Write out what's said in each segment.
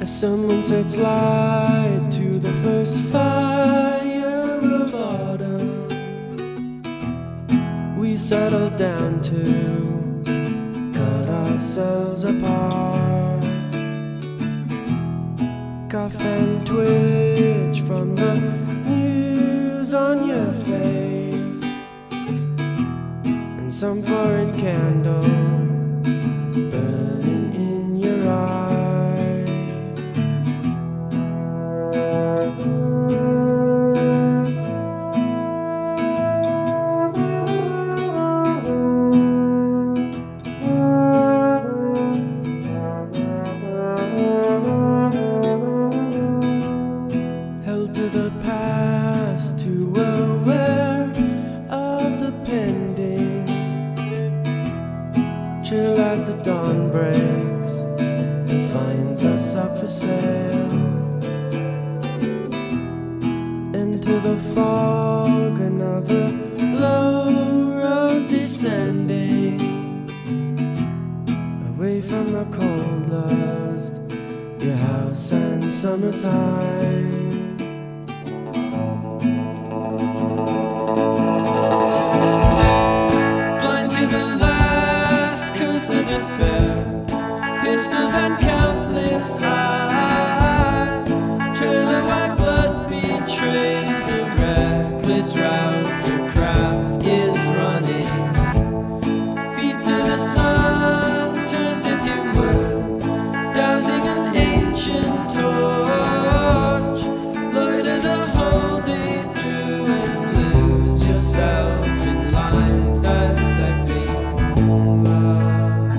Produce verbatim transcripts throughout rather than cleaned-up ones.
As someone sets light to the first fire of autumn, we settle down to cut ourselves apart. Cough and twitch from the news on your face, and some foreign candle burning in your eye. Held to the past, too aware of the pending, chill as the dawn breaks and finds us up for sale. Into the fog, another low road descending, away from the cold lust, your house and summertime. Blind to the last curse of the fair, pistols and countless eyes, trail of white blood betrays the reckless route your craft is running. Feet to the sun turns into wood, dousing an ancient torch. Loiter the whole day through and lose yourself in lines dissecting love.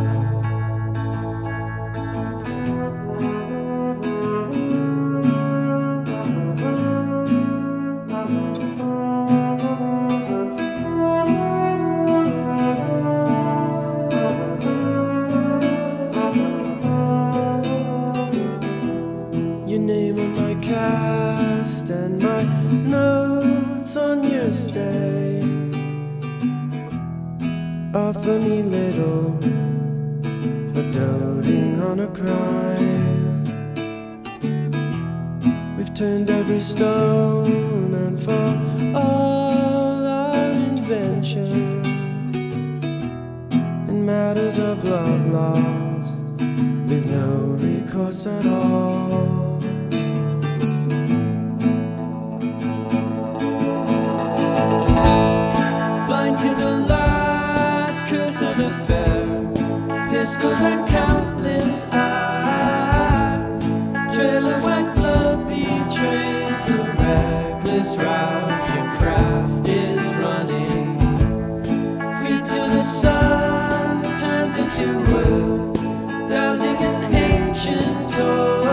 Your name on my cast and my notes on your stay offer me little, but doting on a crime. We've turned every stone, and for all our invention in matters of love lost, we've no recourse at all. Blind to the last curse of the fair, pistols and countless eyes, trail of white blood betrays the reckless route your craft is running. Feet to the sun turns into wood, dousing an ancient torch.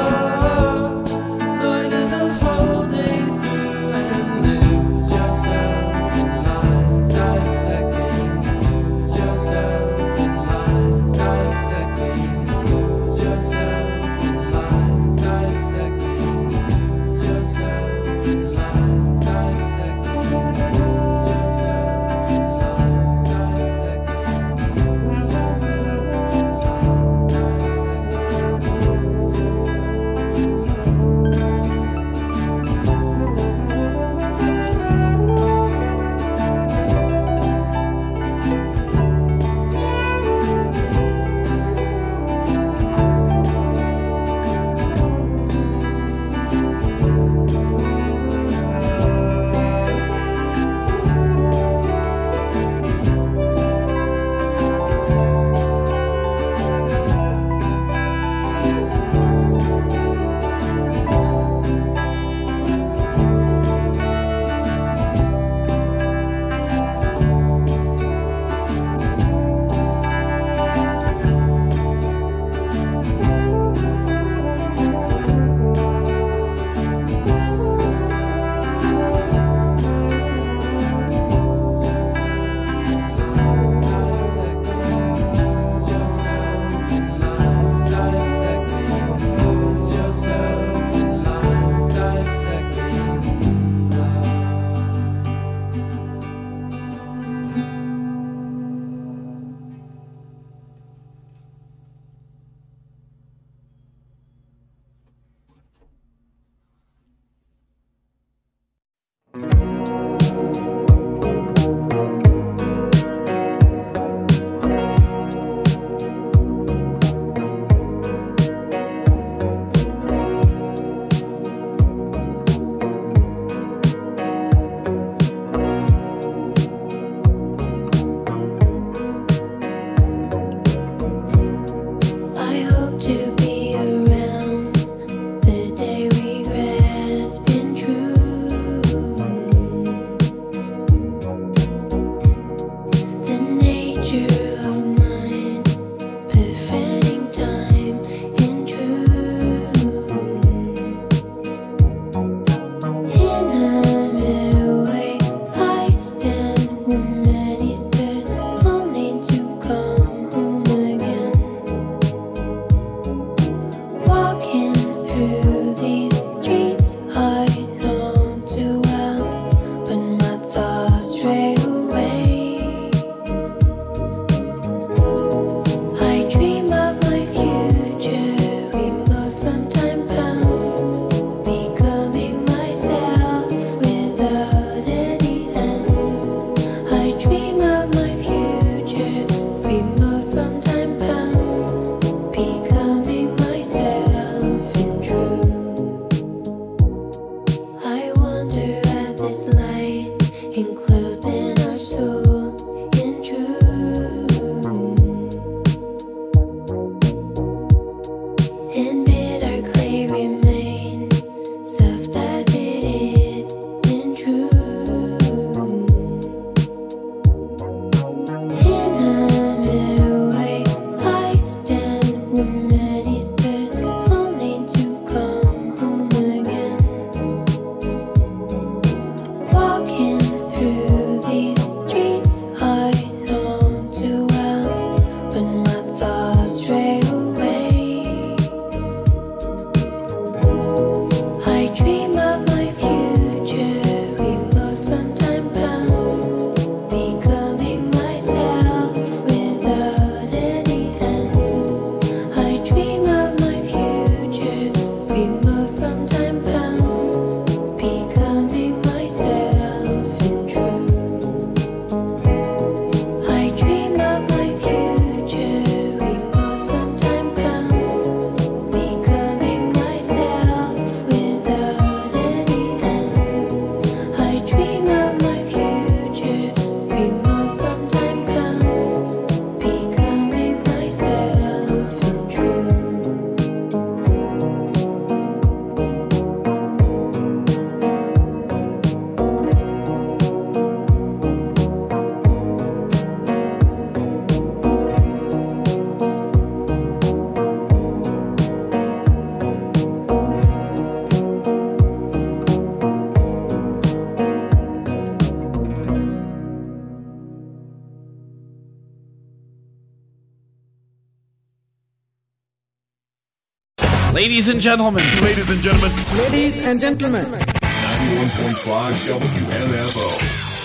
Ladies and gentlemen. Ladies and gentlemen. Ladies and gentlemen. ninety-one point five W M F O.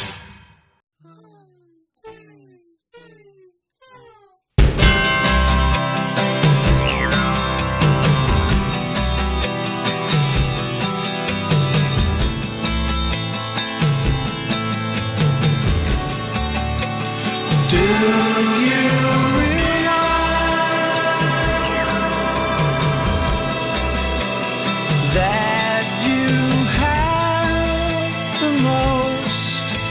Do you that you have the most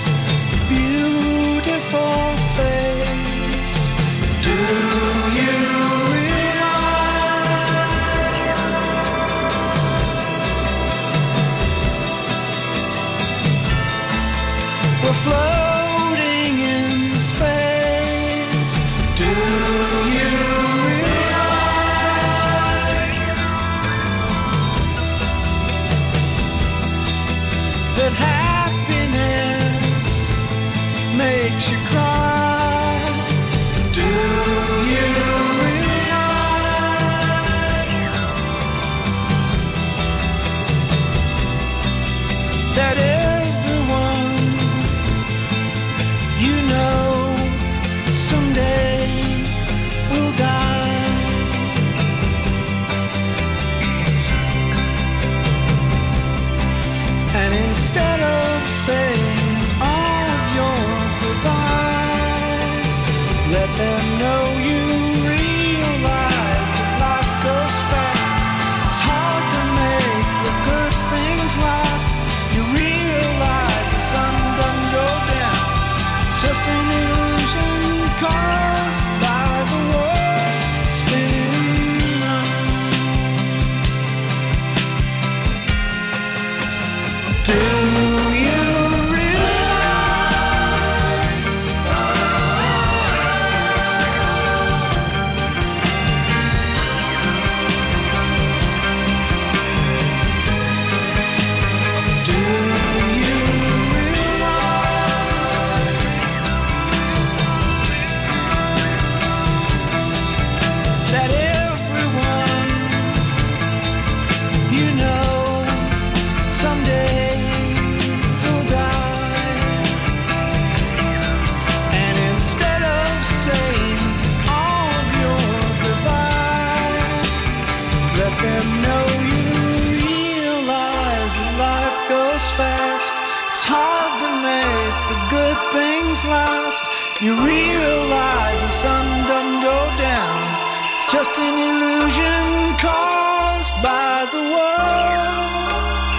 You realize the sun doesn't go down. It's just an illusion caused by the world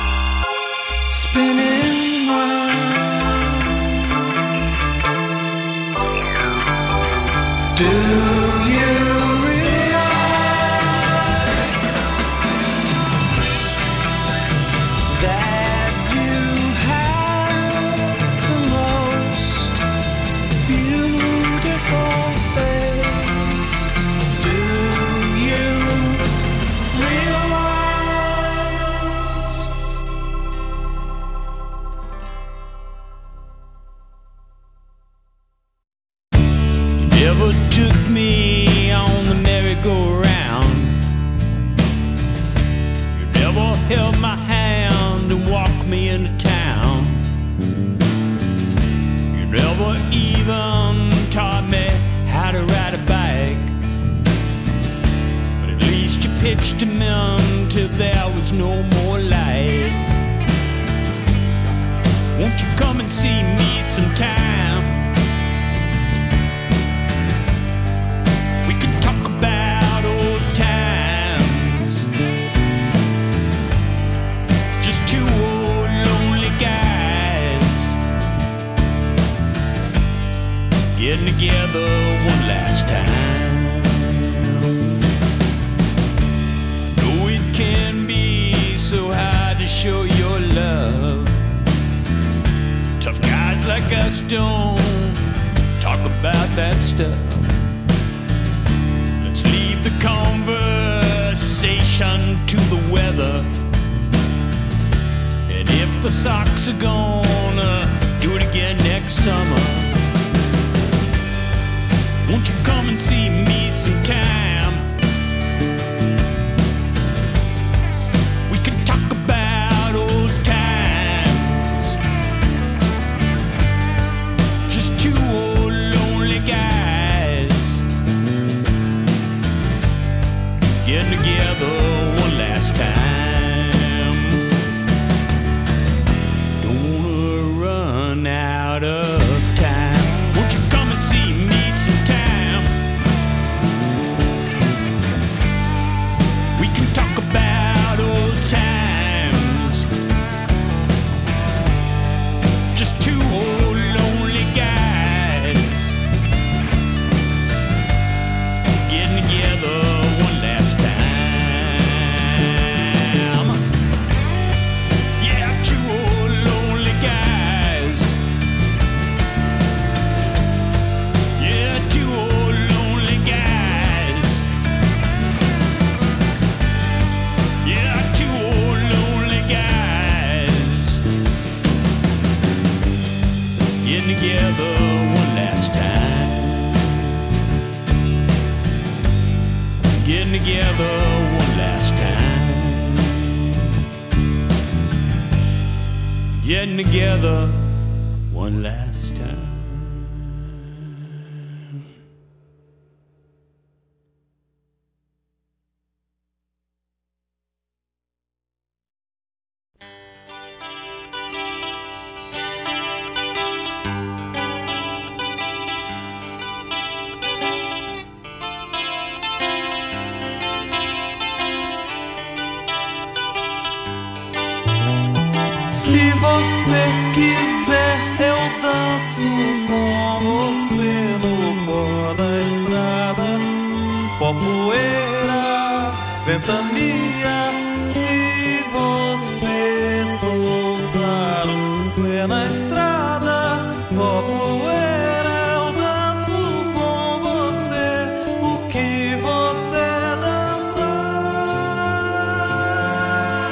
spinning round. Do you realize that you have the most beautiful face? Do you realize? You never took me on the merry-go-round. You never held my hand and walked me into town. You never even taught me how to ride a bike. But at least you pitched him in till there was no more light. Won't you come and see me sometime? We can talk about old times. Just two old lonely guys getting together one last time. I know it can be so hard to show your love. Tough guys like us don't talk about that stuff. Let's leave the conversation to the weather. And if the Sox are gonna do it again next summer, won't you come and see me sometime? We can talk about old times. Just two old lonely guys getting together one last time. Don't wanna run out of time. Won't you come and see me sometime? We can talk about old times. Just two old lonely guys getting together one last time. Yeah, two old lonely guys. Yeah, two old lonely guys. Yeah, two old lonely guys getting together one last time. Getting together one last time. Getting together one last time. Se você quiser, eu danço com você no pó da estrada. Pó, poeira, ventania. Se você soltar um pé na estrada, pó, poeira, eu danço com você o que você dançar.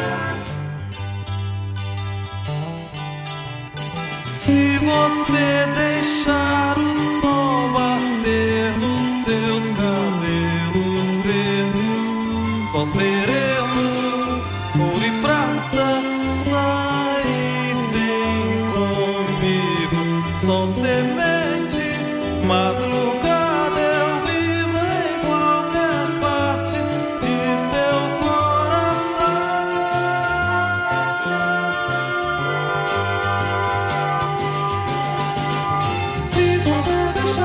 Se você deixar o sol bater nos seus cabelos verdes, só sereno, ouro e prata, sai bem comigo. Sol, semente, madrugada, eu vivo em qualquer parte de seu coração. Se você deixar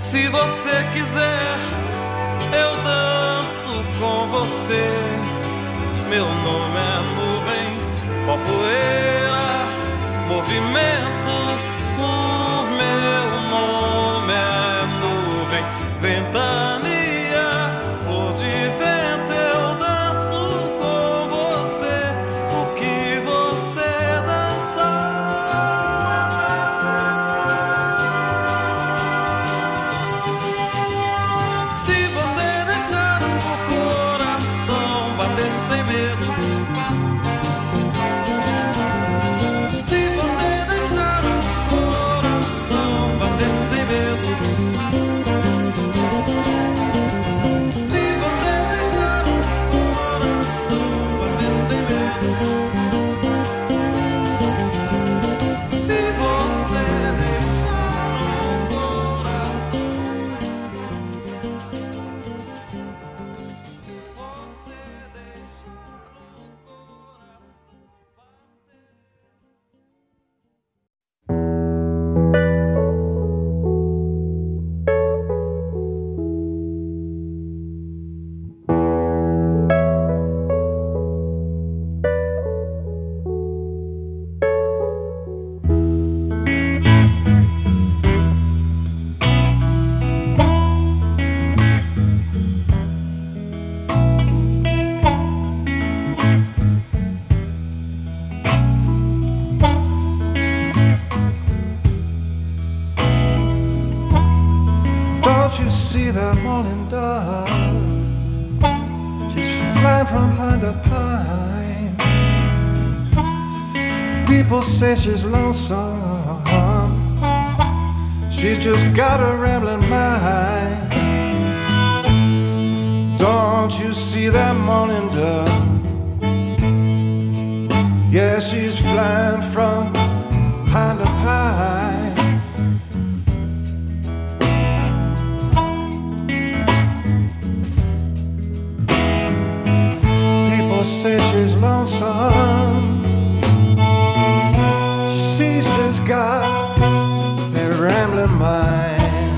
Se você quiser, eu danço com você. Meu nome é nuvem, pó, poeira, movimento. O meu nome é nuvem, ventania, flor de vento. Eu danço com você o que você dançar. Se você deixar o coração bater sem medo, se você deixar o coração bater sem medo, se você deixar o coração bater sem medo, se você deixar o coração, se você deixar o coração. Don't you see that morning dove? She's flying from pine to pine. People say she's lonesome. She's just got a rambling mind. Don't you see that morning dove? Yeah, she's flying from pine to pine. People say she's lonesome. She's just got a rambling mind.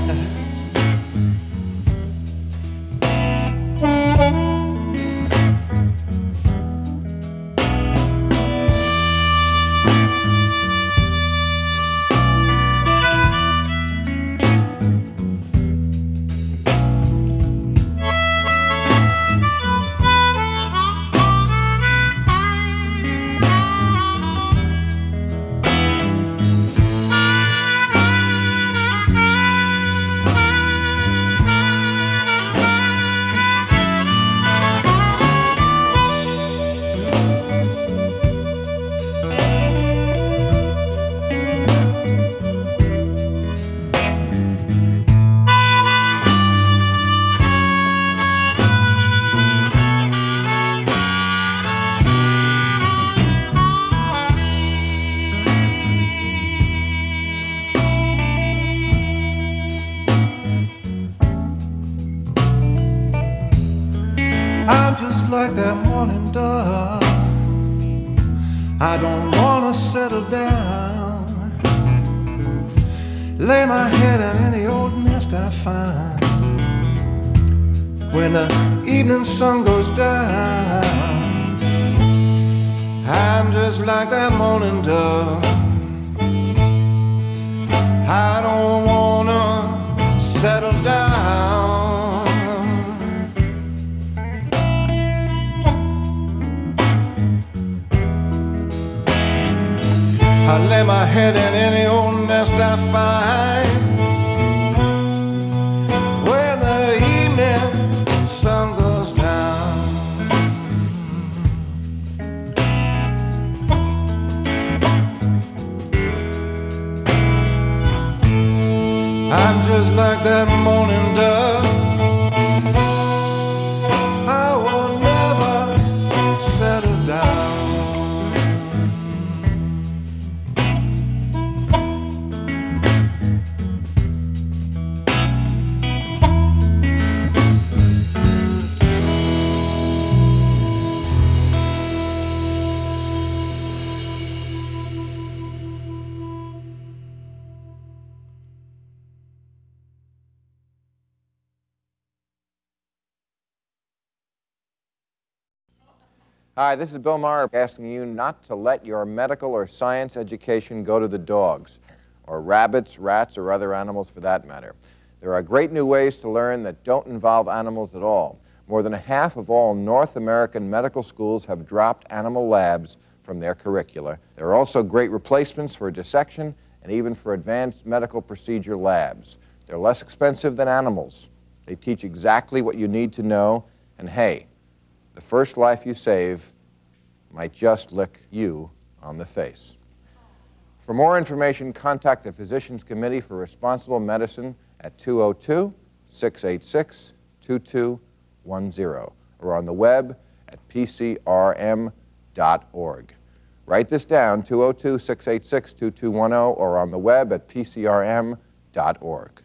I'm just like that morning dove. I don't wanna settle down, lay my head in any old nest I find. When the evening sun goes down, I'm just like that morning dove. I don't wanna settle down. I lay my head in any old nest I find. When the evening sun goes down, I'm just like that morning dove. I will never settle down. Hi, this is Bill Maher asking you not to let your medical or science education go to the dogs, or rabbits, rats, or other animals for that matter. There are great new ways to learn that don't involve animals at all. More than a half of all North American medical schools have dropped animal labs from their curricula. There are also great replacements for dissection and even for advanced medical procedure labs. They're less expensive than animals. They teach exactly what you need to know, and hey, the first life you save might just lick you on the face. For more information, contact the Physicians Committee for Responsible Medicine at two oh two, six eight six, two two one zero or on the web at p c r m dot org. Write this down, two oh two, six eight six, two two one zero or on the web at p c r m dot org.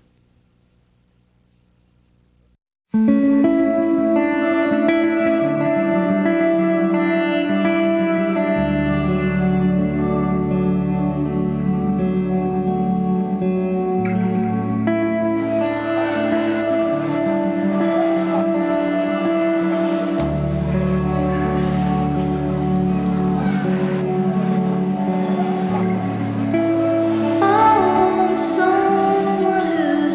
I want someone who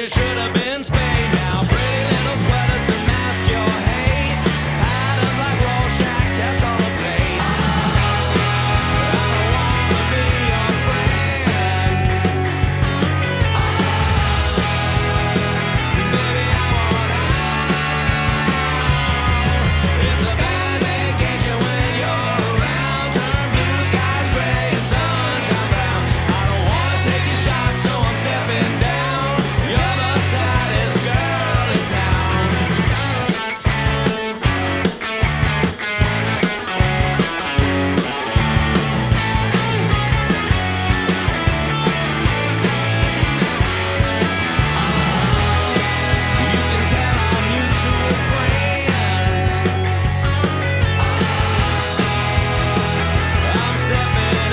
you should have been spayed. Now pretty little sweaters to mask your hate. Patterns like Rorschach tests on a plate. I don't wanna be your friend. Baby, I want out. It's a bad vacation when you're around. Turn blue skies gray and sunshine brown. I don't wanna take your shot, so I'm stepping down. You're the saddest girl in town. You can tell our mutual friends I'm stepping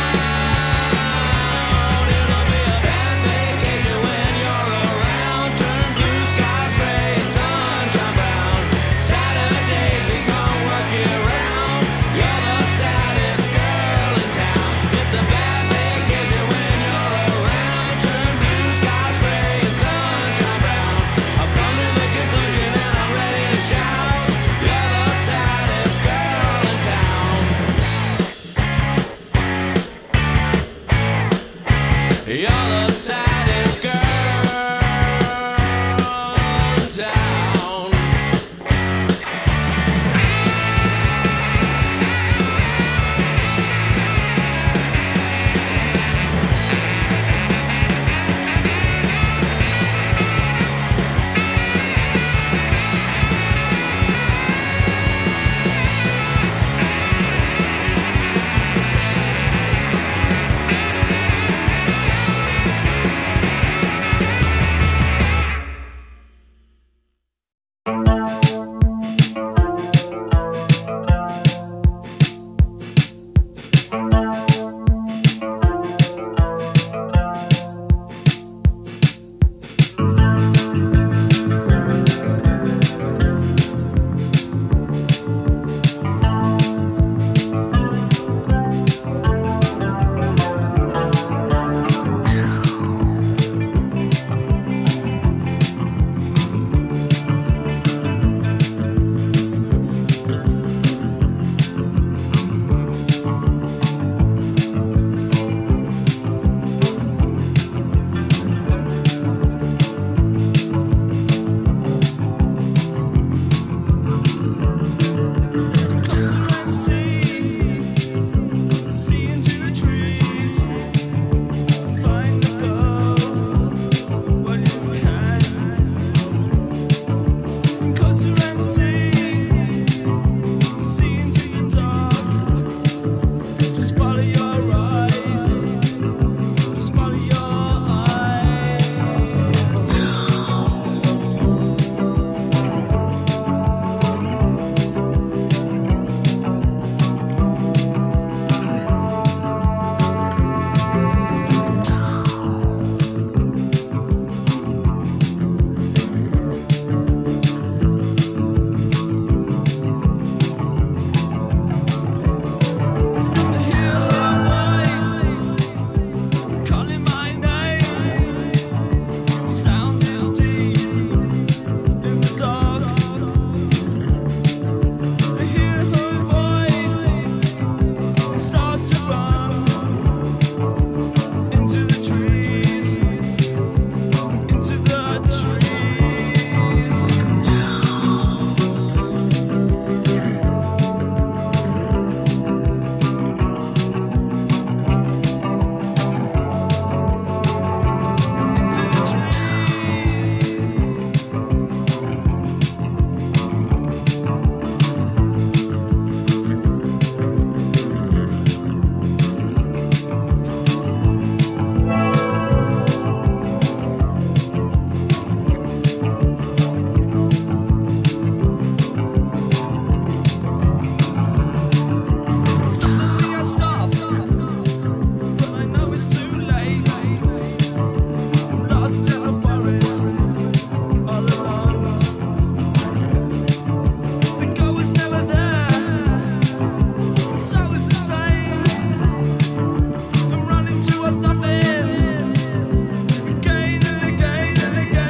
out. It'll be a bad vacation when you're around. Turn blue skies gray and sunshine brown. Saturdays become work year round. You're the saddest girl in town. It's a bad vacation when you're around. Turn blue skies gray and sunshine brown. I've come to the conclusion and I'm ready to shout. You're the saddest girl in town. You're the saddest girl in town. was nothing. Again and again and again.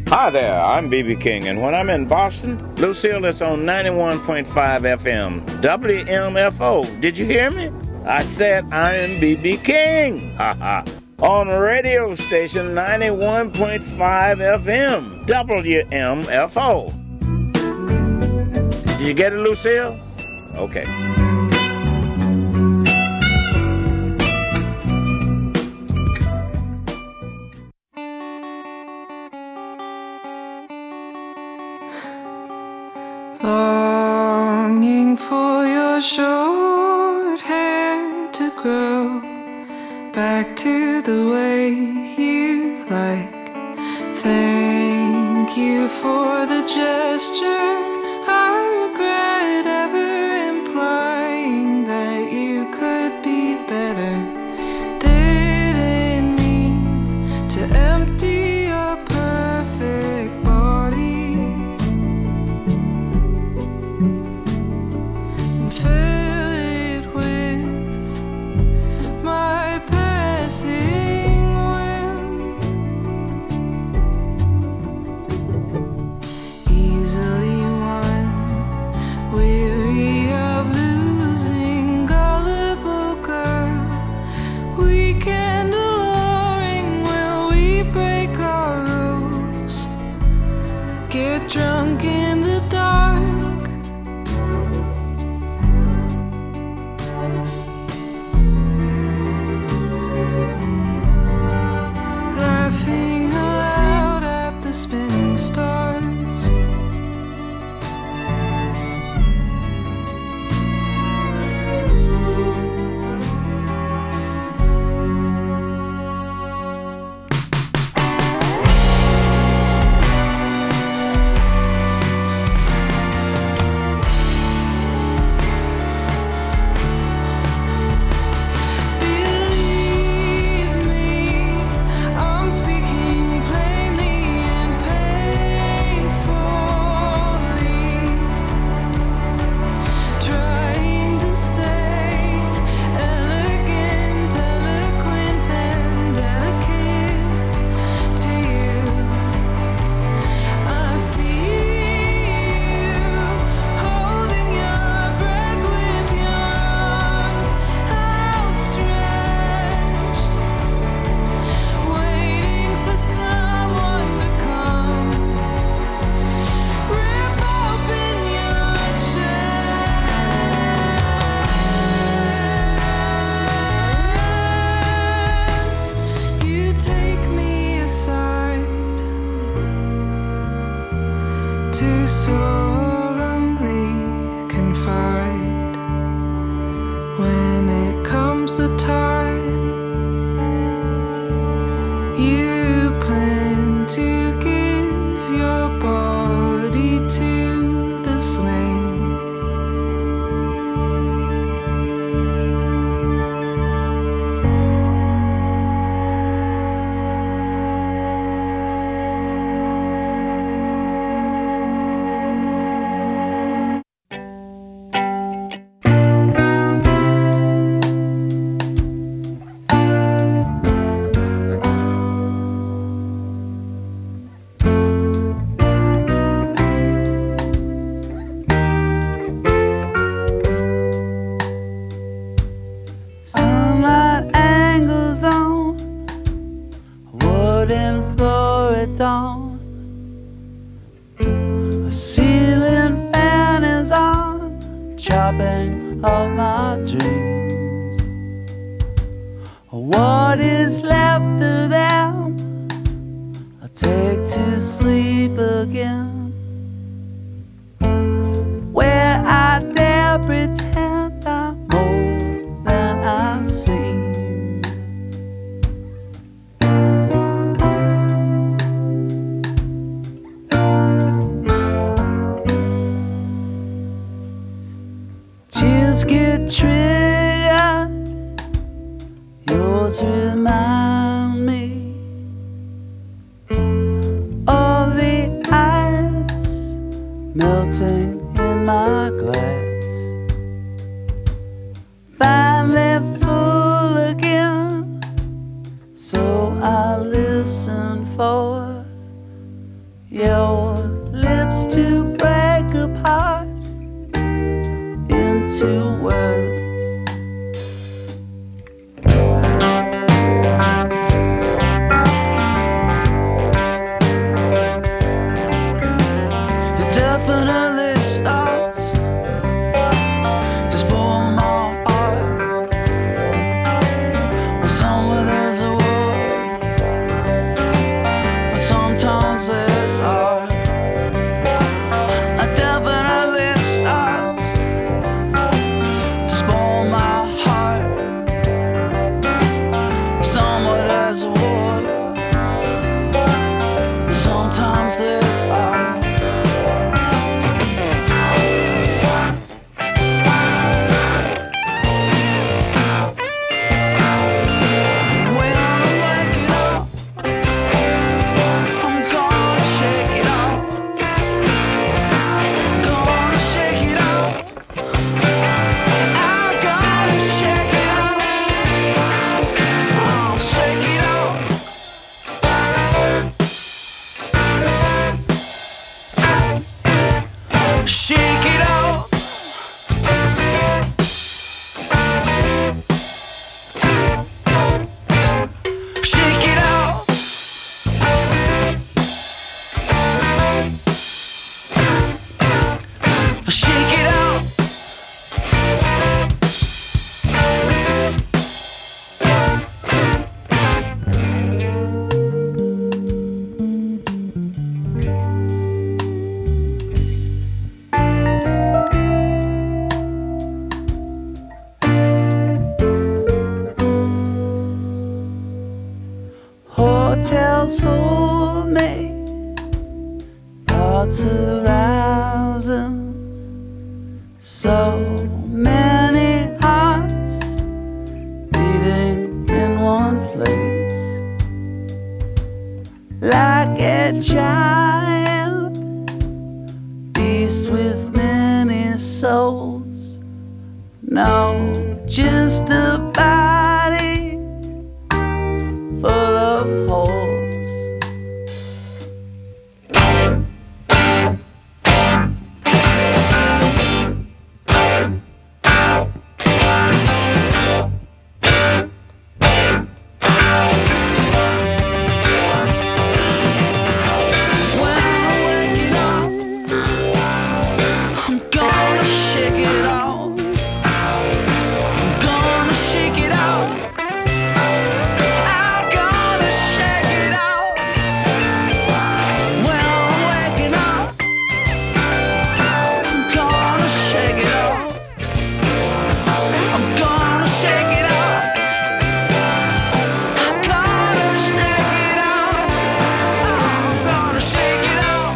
Hi there, I'm B B King, and when I'm in Boston, Lucille is on ninety-one point five F M, W M F O. Did you hear me? I said I'm B B King, haha, on radio station ninety-one point five F M, W M F O. Did you get it, Lucille? Okay. Longing for your short hair to grow back to the way you like. Thank you for the gesture. I regret ever implying that you could be better. Didn't mean to empty your perfect body. Fill it with my passing whim. Easily won, weary of losing, gullible girl. Weekend alluring, will we break our rules? Get drunk in the dark. Laughing aloud at the spinning stars. Believe me, I'm speaking plainly and painfully, trying to stay elegant, eloquent, and delicate to you. I see you holding your breath with your arms outstretched, waiting for someone to come, rip open your chest. You take me aside to solemnly confide when it comes the time you plan to give your body to the flame. Sunlight angles on wooden floor at dawn. A ceiling fan is on, chopping up my dreams. What is left of them I take to sleep again, where I dare pretend I'm more than I seem. Tears get triggered, yours remind me of the ice melting in my glass, finally full again. So I listen for your lips to break apart into words. It definitely starts to spoil my heart. Well, somewhere there's a war, but sometimes there's art. It definitely starts to spoil my heart. Somewhere there's a war, but sometimes there's art. Shake it off. Shake it off. Shake it off. Hotels hold me, thoughts arousing, so many hearts beating in one place, like a giant beast with many souls. No, just a body full of holes. When I'm waking up, I'm gonna shake it off. I'm gonna shake it off. I'm gonna shake it off. When I'm waking up, I'm gonna shake it off. I'm gonna shake it off. I'm gonna shake it off. I'm gonna shake it off.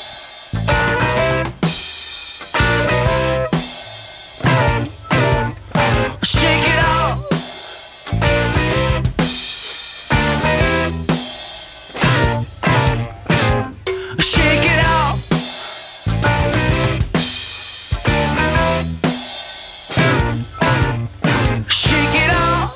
Shake it off. Shake it off. Shake it off.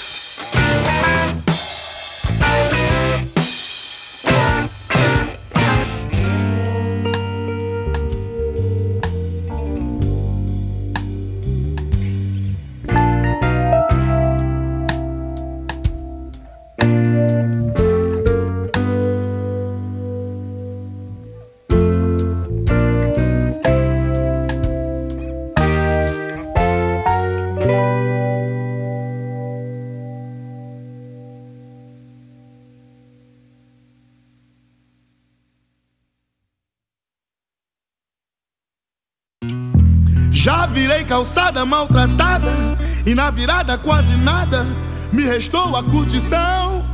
Já virei calçada maltratada e na virada quase nada me restou a curtição.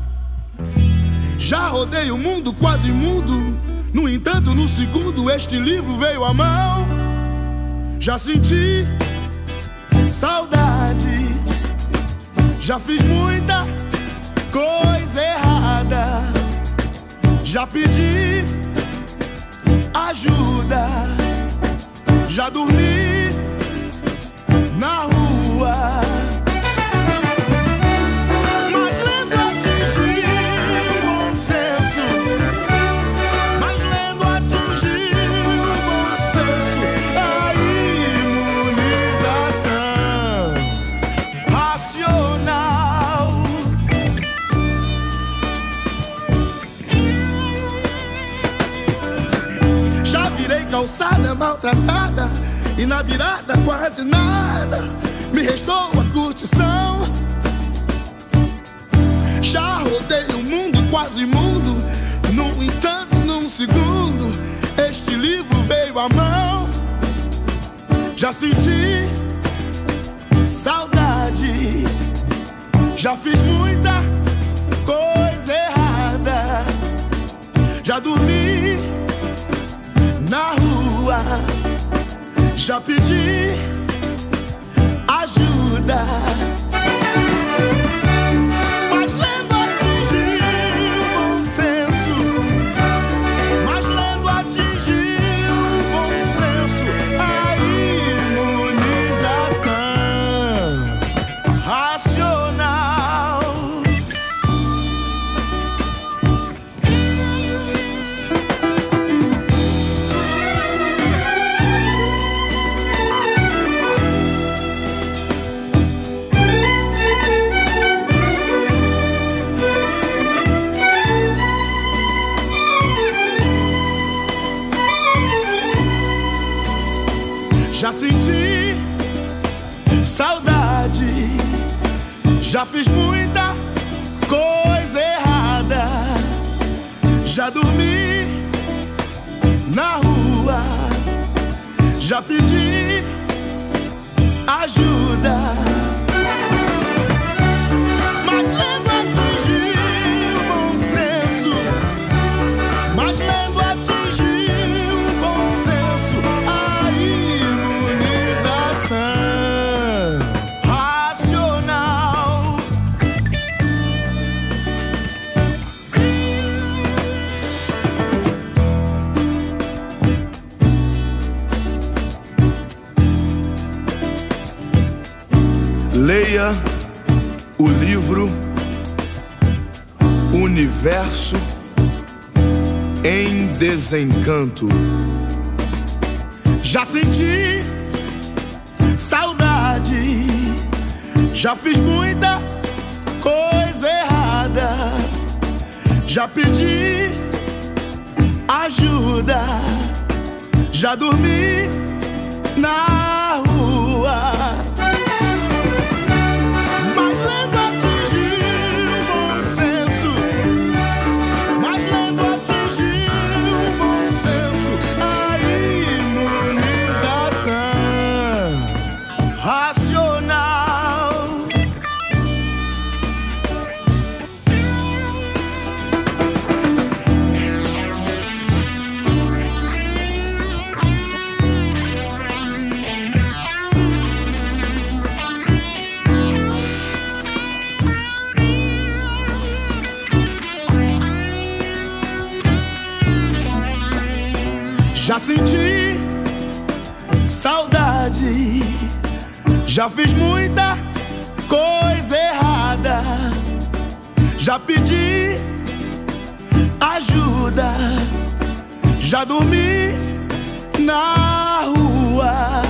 Já rodei o mundo quase mudo, no entanto no segundo este livro veio à mão. Já senti saudade, já fiz muita coisa errada, já pedi ajuda, já dormi na rua. Mas lento atingi o bom senso, mas calçada maltratada e na virada quase nada me restou a curtição. Já rodei o mundo quase imundo, no entanto, num segundo, este livro veio à mão. Já senti saudade, já fiz muita coisa errada, já dormi na rua, já pedi ajuda. Mas lendo atingiu o bom senso, mas lendo atingiu o bom senso, a imunização racional. Já senti saudade, já fiz muita coisa errada, já dormi na rua, já pedi ajuda. Mas lendo atingiu o bom senso, mas lendo atingiu o bom senso, a imunização racional. Leia o livro Universo em Desencanto. Já senti saudade, já fiz muita coisa errada, já pedi ajuda, já dormi na rua. Mas lendo atingiu o bom senso, mas lendo atingiu o bom senso, a imunização racional. Já senti saudade, já fiz muita coisa errada, já pedi ajuda, já dormi na rua.